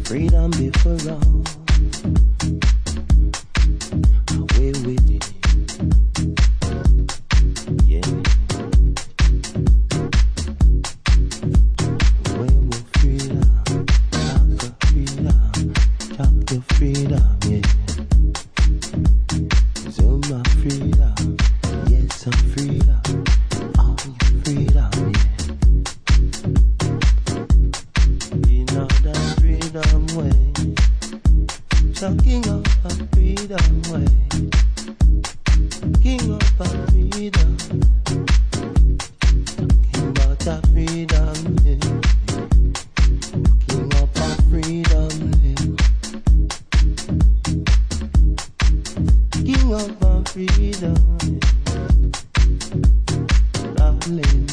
Freedom before all. Away with it. Yeah. Away with freedom. Talk the freedom, yeah. So my freedom. Yes, I'm freedom. Oh, your freedom, yeah. You know that freedom way. Talking of a freedom way. King of a freedom. Talking about a freedom, yeah. King of a freedom, yeah. King of a freedom, yeah. Traveling.